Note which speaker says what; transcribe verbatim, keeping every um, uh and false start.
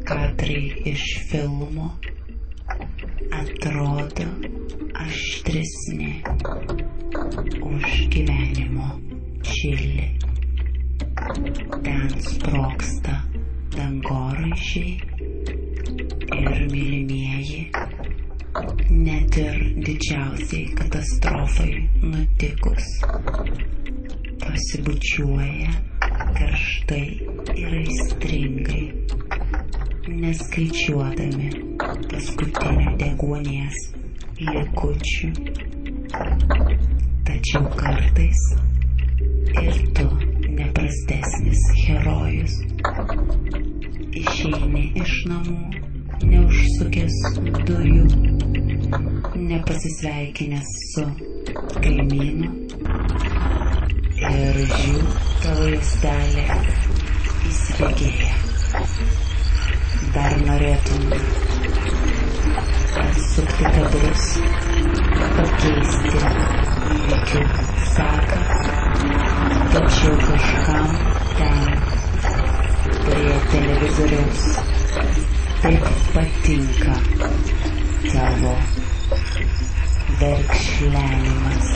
Speaker 1: kadrai iš filmo atrodo aštresni už gyvenimo čilį. Ten sprogsta dangoraižiai ir mylimieji, net ir didžiausiai katastrofai nutikus, pasibučiuoja karštai ir aistringai, neskaičiuodami paskutinių deguonies likučių. Tačiau kartais ir tu neprastesnis herojus išeini iš namų neužsukęs dujų, nepasisveikinęs su kaimynu ir žiū tavo juostelė įsibėgėja. Dar norėtum atsukti kadrus, pakeisti įvykių seką, tačiau kažkam ten prie televizoriaus taip patinka tavo verkšlenimas.